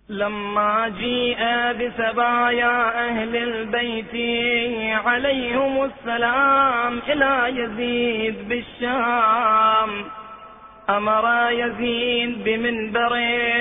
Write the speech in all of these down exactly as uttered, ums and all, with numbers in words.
لما جيء بسبايا أهل البيت عليهم السلام إلى يزيد بالشام، أمر يزيد بمنبر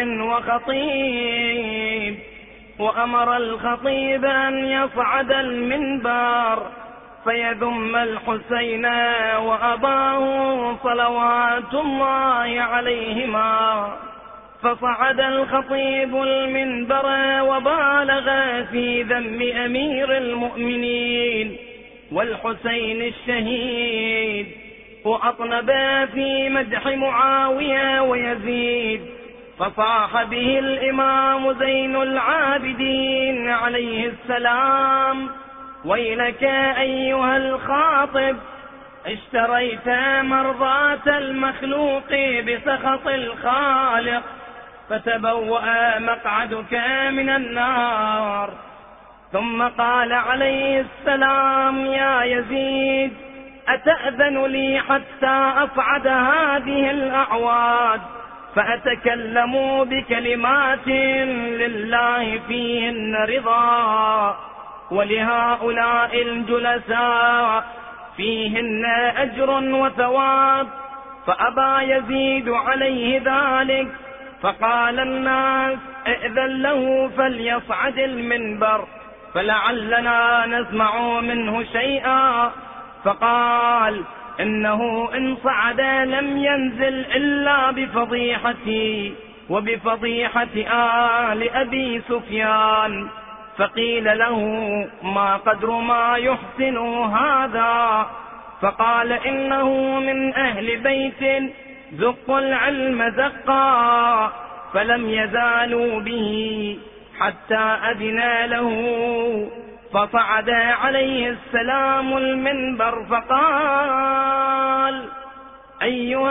وخطيب، وأمر الخطيب أن يصعد المنبر فيذم الحسين وأباه صلوات الله عليهما. فصعد الخطيب المنبر وبالغ في ذم أمير المؤمنين والحسين الشهيد، وأطنب في مدح معاوية ويزيد، فصاح به الإمام زين العابدين عليه السلام: ويلك أيها الخاطب، اشتريت مرضاة المخلوق بسخط الخالق، فتبوأ مقعدك من النار. ثم قال عليه السلام: يا يزيد، أتأذن لي حتى أصعد هذه الأعواد فأتكلم بكلمات لله فيهن رضا، ولهؤلاء الجلساء فيهن أجر وثواب؟ فأبى يزيد عليه ذلك، فقال الناس: ائذن له فليصعد المنبر فلعلنا نسمع منه شيئا. فقال: إنه إن صعد لم ينزل إلا بفضيحتي وبفضيحة آل أبي سفيان. فقيل له: ما قدر ما يحسن هذا؟ فقال: إنه من أهل بيت زقوا العلم زقا، فلم يزالوا به حتى أذن له. فصعد عليه السلام المنبر فقال: أيها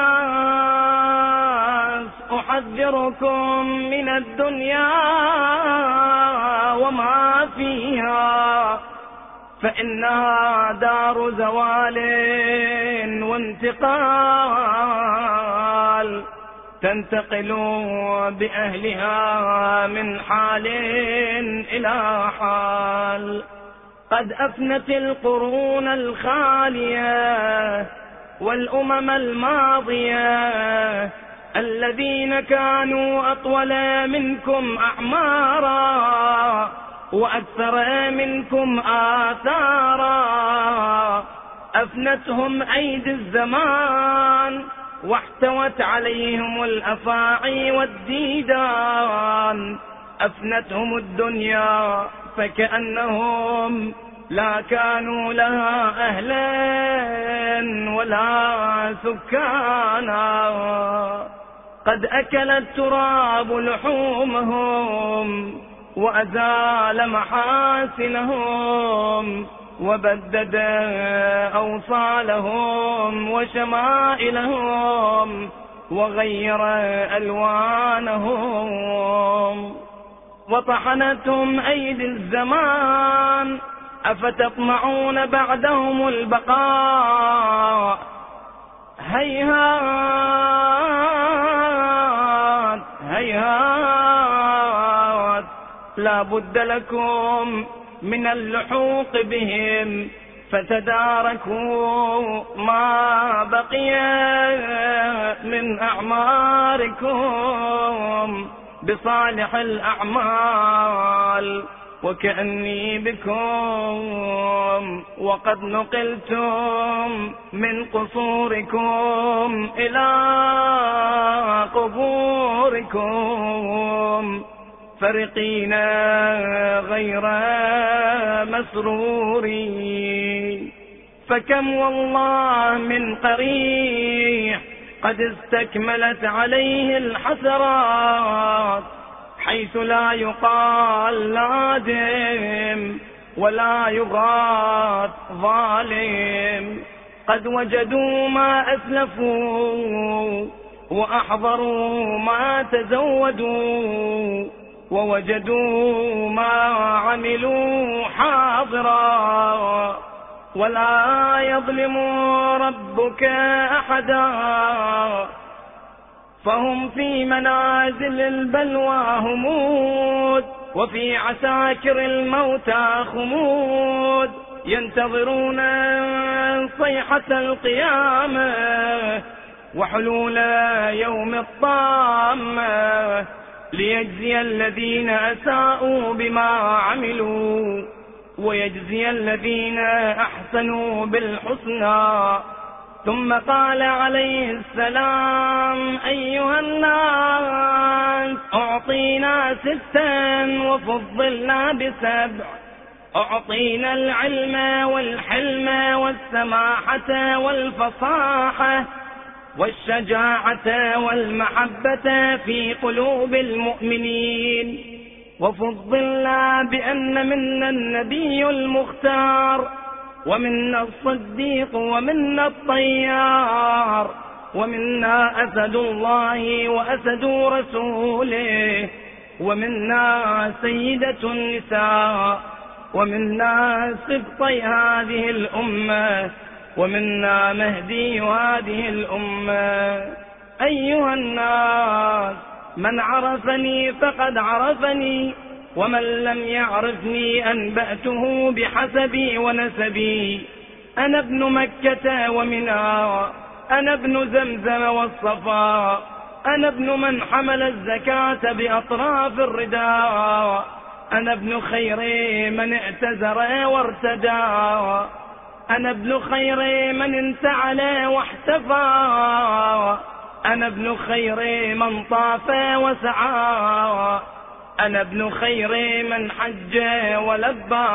الناس، أحذركم من الدنيا وما فيها، فإنها دار زوال وانتقال، تنتقل بأهلها من حال إلى حال. قد أفنت القرون الخالية والأمم الماضية الذين كانوا أطول منكم أعمارا وأكثر منكم آثارا، أفنتهم أيدي الزمان واحتوت عليهم الأفاعي والديدان، أفنتهم الدنيا فكأنهم لا كانوا لها أهلا ولا سكانا. قد أكل التراب لحومهم وأزال محاسنهم وبدد أوصالهم وشمائلهم وغير ألوانهم، وطحنتهم أيدي الزمان، أفتطمعون بعدهم البقاء؟ هيهات هيهات، لا بد لكم من اللحوق بهم، فتداركوا ما بقي من أعماركم بصالح الأعمال. وكأني بكم وقد نقلتم من قصوركم إلى قبوركم فرقين غير مسرورين. فكم والله من قريح قد استكملت عليه الحسرات، حيث لا يقال نادم ولا يغاث ظالم. قد وجدوا ما أسلفوا وأحضروا ما تزودوا، ووجدوا ما عملوا حاضرا، ولا يظلم ربك أحدا. فهم في منازل البلوى همود، وفي عساكر الموتى خمود، ينتظرون صيحة القيامة وحلول يوم الطامة، ليجزي الذين أساءوا بما عملوا ويجزي الذين أحسنوا بالحسنى. ثم قال عليه السلام: أيها الناس، أعطينا ستا وفضلنا بسبع، أعطينا العلم والحلم والسماحة والفصاحة والشجاعة والمحبة في قلوب المؤمنين، وفضلنا بأن منا النبي المختار، ومنا الصديق، ومنا الطيار، ومنا أسد الله وأسد رسوله، ومنا سيدة النساء، ومنا سبطي هذه الأمة، ومنا مهدي هذه الأمة. أيها الناس، من عرفني فقد عرفني، ومن لم يعرفني أنبأته بحسبي ونسبي. أنا ابن مكة ومنى، أنا ابن زمزم والصفا، أنا ابن من حمل الزكاة بأطراف الرداء، أنا ابن خير من اعتذر وارتدى، أنا ابن خير من انتعل واحتفى، أنا ابن خير من طاف وسعى، أنا ابن خير من حج ولبى،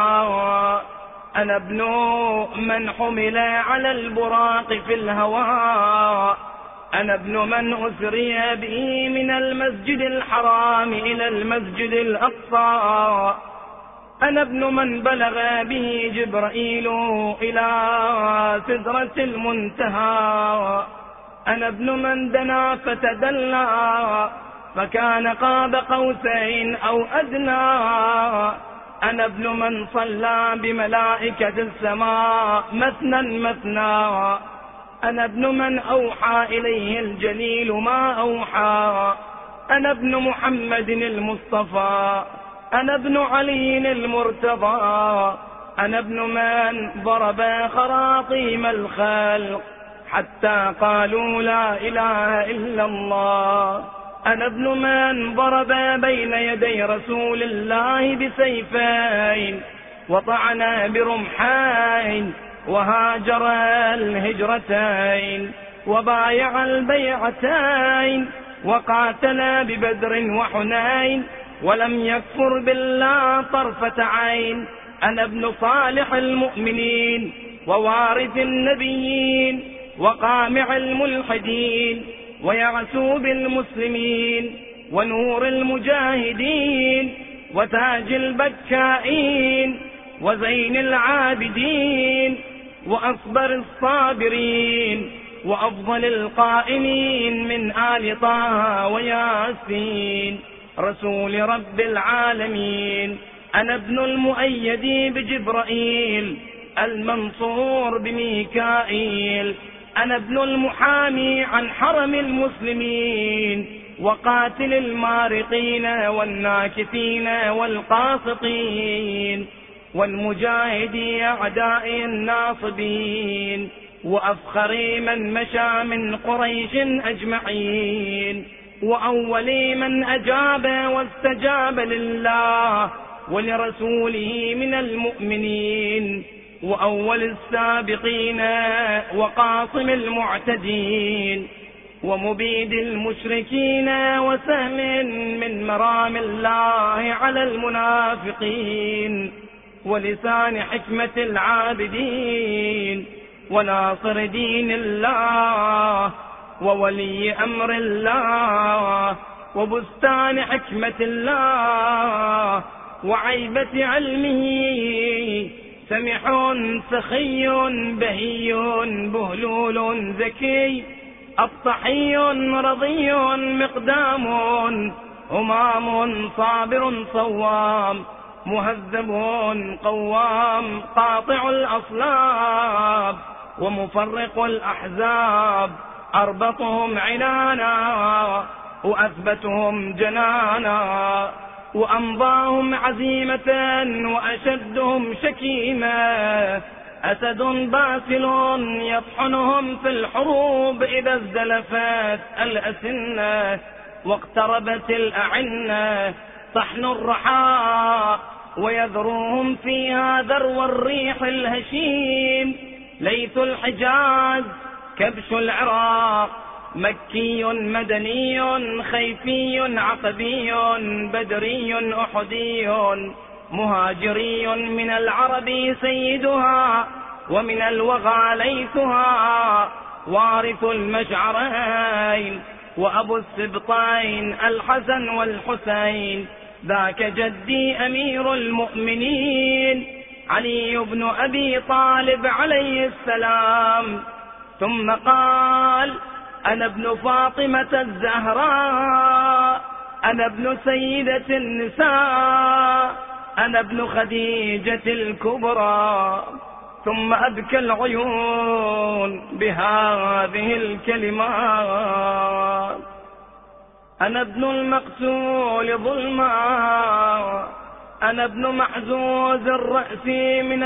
أنا ابن من حمل على البراق في الهواء، أنا ابن من أسري به من المسجد الحرام إلى المسجد الأقصى، أنا ابن من بلغ به جبرائيل إلى سدرة المنتهى، أنا ابن من دنا فتدلى فكان قاب قوسين أو أدنى، أنا ابن من صلى بملائكة السماء مثنى مثنى، أنا ابن من أوحى إليه الجليل ما أوحى، أنا ابن محمد المصطفى، أنا ابن علي المرتضى، أنا ابن من ضرب خراطيم الخلق حتى قالوا لا إله إلا الله، أنا ابن من ضرب بين يدي رسول الله بسيفين وطعن برمحين وهاجر الهجرتين وبايع البيعتين وقاتل ببدر وحنين ولم يكفر بالله طرفة عين، أنا ابن صالح المؤمنين ووارث النبيين وقامع الملحدين ويعسوب المسلمين ونور المجاهدين وتاج البكائين وزين العابدين وأصبر الصابرين وأفضل القائمين من آل طه وياسين رسول رب العالمين، أنا ابن المؤيد بجبرائيل المنصور بميكائيل، أنا ابن المحامي عن حرم المسلمين وقاتل المارقين والناكثين والقاسطين والمجاهد أعداء الناصبين وأفخر من مشى من قريش أجمعين وأول من أجاب واستجاب لله ولرسوله من المؤمنين وأول السابقين وقاصم المعتدين ومبيد المشركين وسهم من مرام الله على المنافقين ولسان حكمة العابدين وناصر دين الله وولي أمر الله وبستان حكمة الله وعيبة علمه، سمح سخي بهي بهلول ذكي أبطحي رضي مقدام همام صابر صوام مهذب قوام قاطع الأصلاب ومفرق الأحزاب أربطهم عنانا وأثبتهم جنانا، وأمضاهم عزيمة وأشدهم شكيمة. أسد باسل يطحنهم في الحروب إذا ازدلفت الأسنة واقتربت الأعنة. طحن الرحاء ويذروهم فيها ذرو الريح الهشيم. ليث الحجاز كبش العراق، مكي مدني خيفي عقبي بدري أحدي، مهاجري من العرب سيدها ومن الوغى ليثها، وارث المشعرين وأبو السبطين الحسن والحسين. ذاك جدي أمير المؤمنين علي بن أبي طالب عليه السلام. ثم قال: أنا ابن فاطمة الزهراء، أنا ابن سيدة النساء، أنا ابن خديجة الكبرى. ثم أبكى العيون بهذه الكلمات: أنا ابن المقتول ظلما، أنا ابن محزوز الرأس من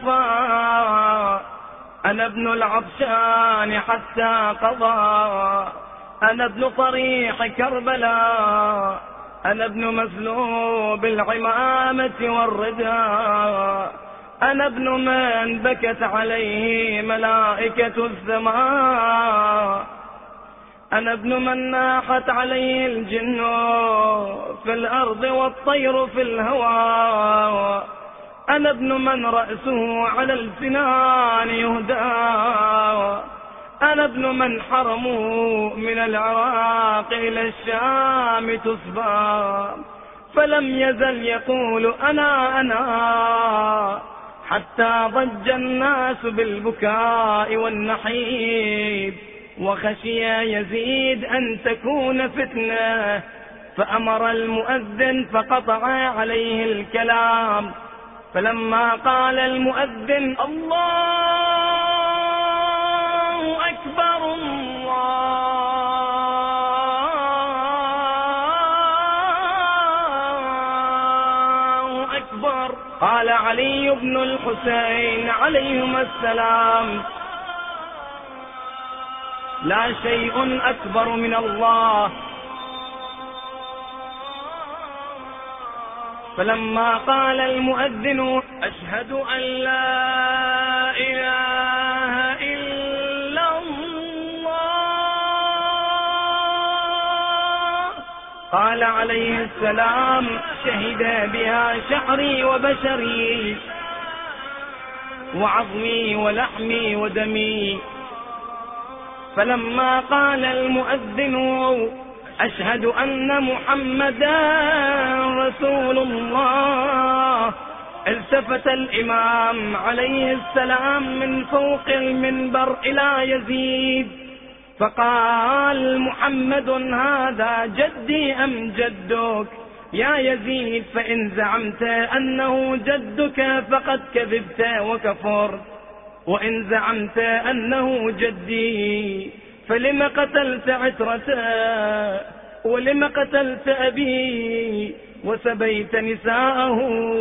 القفا، أنا ابن العطشان حتى قضى، أنا ابن طريح كربلاء، أنا ابن مسلوب العمامة والرداء، أنا ابن من بكت عليه ملائكة السماء، أنا ابن من ناحت عليه الجن في الأرض والطير في الهواء، أنا ابن من رأسه على السنان يهدى، أنا ابن من حرموا من العراق إلى الشام تصبى. فلم يزل يقول أنا أنا حتى ضج الناس بالبكاء والنحيب، وخشي يزيد أن تكون فتنة، فأمر المؤذن فقطع عليه الكلام. فلما قال المؤذن: الله أكبر الله أكبر، قال علي بن الحسين عليهما السلام: لا شيء أكبر من الله. فلما قال المؤذن: أشهد أن لا إله إلا الله، قال عليه السلام: شهد بها شعري وبشري وعظمي ولحمي ودمي. فلما قال المؤذن: أشهد أن محمدا رسول الله، التفت الإمام عليه السلام من فوق المنبر إلى يزيد فقال: محمد هذا جدي أم جدك؟ يا يزيد، فإن زعمت أنه جدك فقد كذبت وكفرت، وإن زعمت أنه جدي فلم قتلت عترته، ولم قتلت أبي وسبيت نساءه؟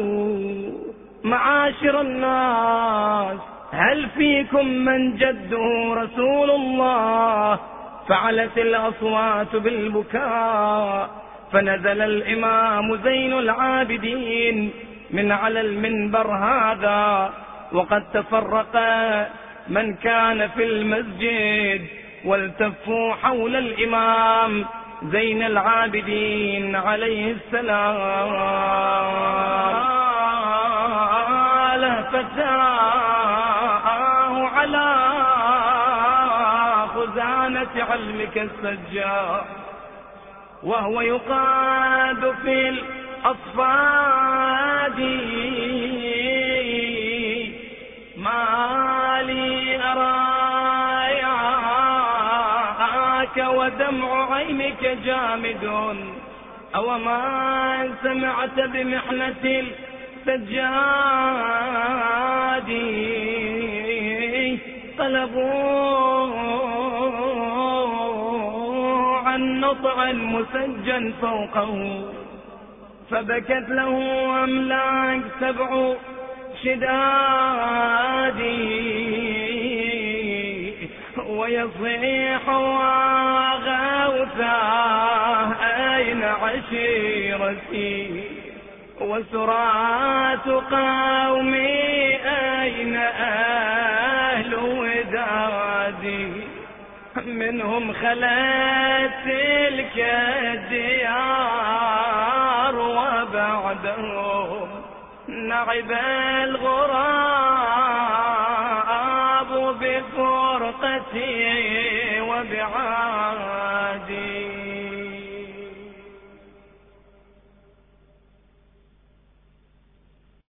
معاشر الناس، هل فيكم من جده رسول الله؟ فعلت الأصوات بالبكاء، فنزل الإمام زين العابدين من على المنبر هذا، وقد تفرق من كان في المسجد والتفوا حول الإمام زين العابدين عليه السلام. فتاه على خزانة علمك السجار، وهو يقاد في الأصفاد، ما لي أراك ودمع عينك جامد، أو ما سمعت بمحنة السجاد؟ طلبوا النطع المسجن فوقه، فبكت له أملاك سبع شدادي ويصيح وغوثاه أين عشيرتي وسرات قومي أين أهل ودادي، منهم خلت تلك الديار وبعدهم نعب الغراب بفرقتي وبعادي.